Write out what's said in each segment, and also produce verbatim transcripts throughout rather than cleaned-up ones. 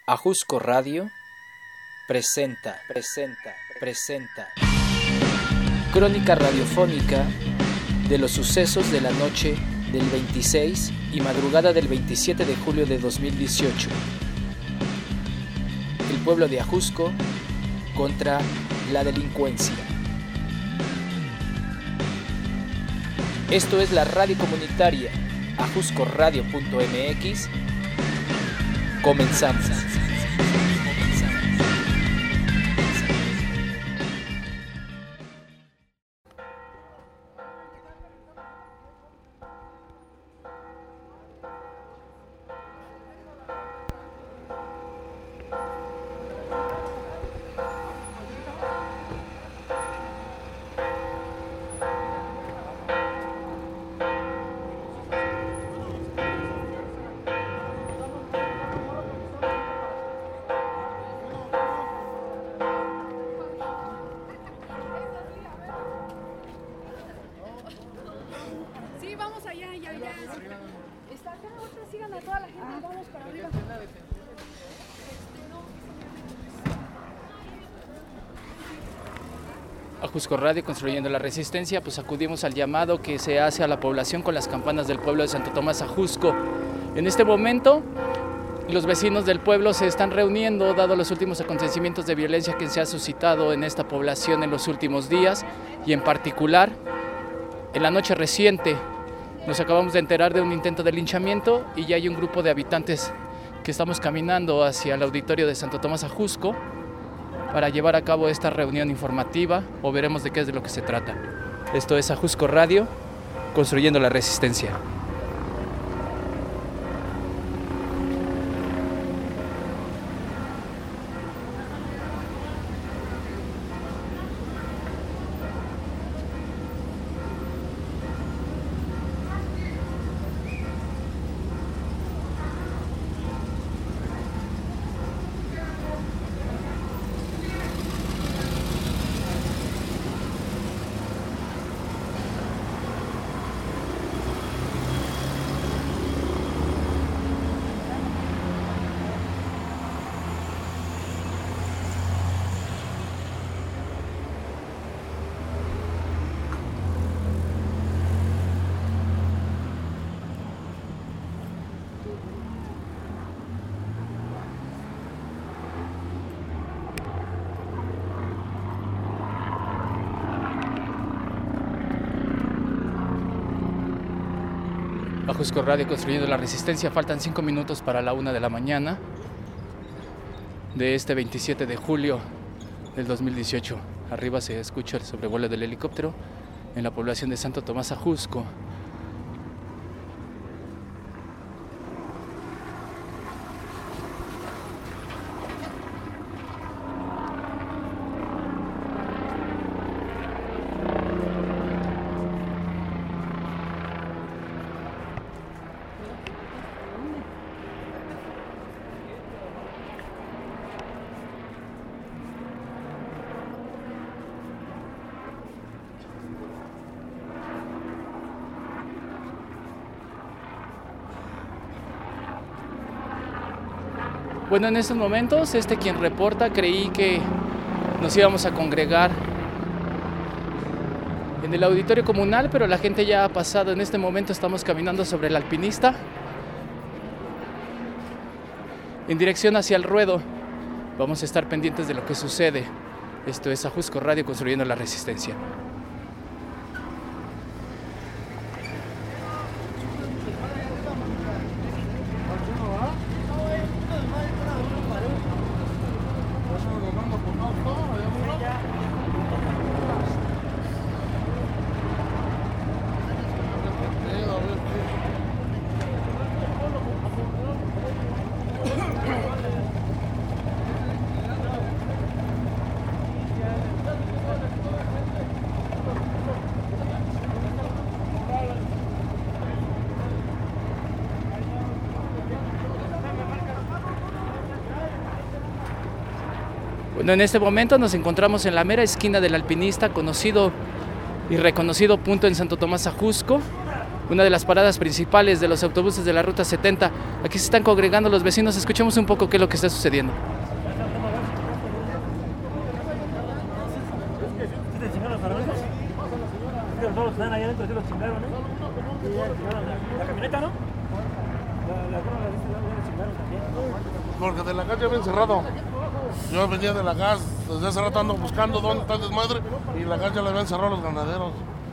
Ajusco Radio presenta, presenta, presenta crónica radiofónica de los sucesos de la noche del veintiséis y madrugada del veintisiete de julio de dos mil dieciocho. El pueblo de Ajusco contra la delincuencia. Esto es la radio comunitaria ajusco radio punto m x. Comenzamos. Ajusco Radio, construyendo la resistencia, pues acudimos al llamado que se hace a la población con las campanas del pueblo de Santo Tomás Ajusco. En este momento, los vecinos del pueblo se están reuniendo, dado los últimos acontecimientos de violencia que se ha suscitado en esta población en los últimos días, y en particular, en la noche reciente, nos acabamos de enterar de un intento de linchamiento y ya hay un grupo de habitantes que estamos caminando hacia el auditorio de Santo Tomás Ajusco para llevar a cabo esta reunión informativa, o veremos de qué es de lo que se trata. Esto es Ajusco Radio, construyendo la resistencia. Ajusco Radio, construyendo la resistencia. Faltan cinco minutos para la una de la mañana de este veintisiete de julio del dos mil dieciocho. Arriba se escucha el sobrevuelo del helicóptero en la población de Santo Tomás Ajusco. Bueno, en estos momentos, este quien reporta, creí que nos íbamos a congregar en el auditorio comunal, pero la gente ya ha pasado. En este momento estamos caminando sobre el Alpinista en dirección hacia el ruedo. Vamos a estar pendientes de lo que sucede. Esto es Ajusco Radio, construyendo la resistencia. Bueno, en este momento nos encontramos en la mera esquina del Alpinista, conocido y reconocido punto en Santo Tomás Ajusco, una de las paradas principales de los autobuses de la Ruta setenta. Aquí se están congregando los vecinos, escuchemos un poco qué es lo que está sucediendo. Están allá adentro, se los chingaron, ¿eh? La camioneta, ¿no? La, la, la, la chingaron también. Porque de la calle habían cerrado. Yo venía de la gas, desde hace rato ando buscando dónde está el desmadre y la gas ya la habían cerrado los ganaderos.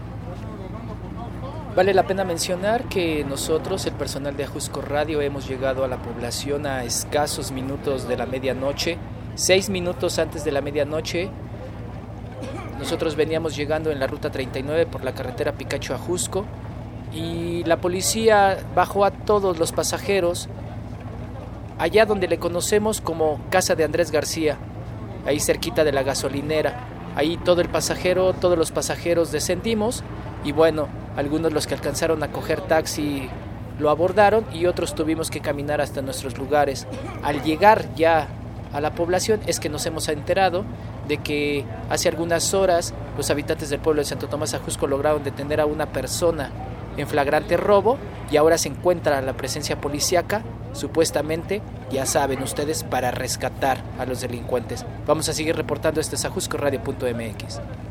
Vale la pena mencionar que nosotros, el personal de Ajusco Radio, hemos llegado a la población a escasos minutos de la medianoche, seis minutos antes de la medianoche. Nosotros veníamos llegando en la ruta treinta y nueve por la carretera Picacho a Ajusco y la policía bajó a todos los pasajeros allá donde le conocemos como Casa de Andrés García, ahí cerquita de la gasolinera. Ahí todo el pasajero, todos los pasajeros descendimos y bueno, algunos los que alcanzaron a coger taxi lo abordaron y otros tuvimos que caminar hasta nuestros lugares. Al llegar ya a la población es que nos hemos enterado de que hace algunas horas los habitantes del pueblo de Santo Tomás Ajusco lograron detener a una persona en flagrante robo y ahora se encuentra la presencia policíaca, supuestamente, ya saben ustedes, para rescatar a los delincuentes. Vamos a seguir reportando, este es ajusco radio punto m x.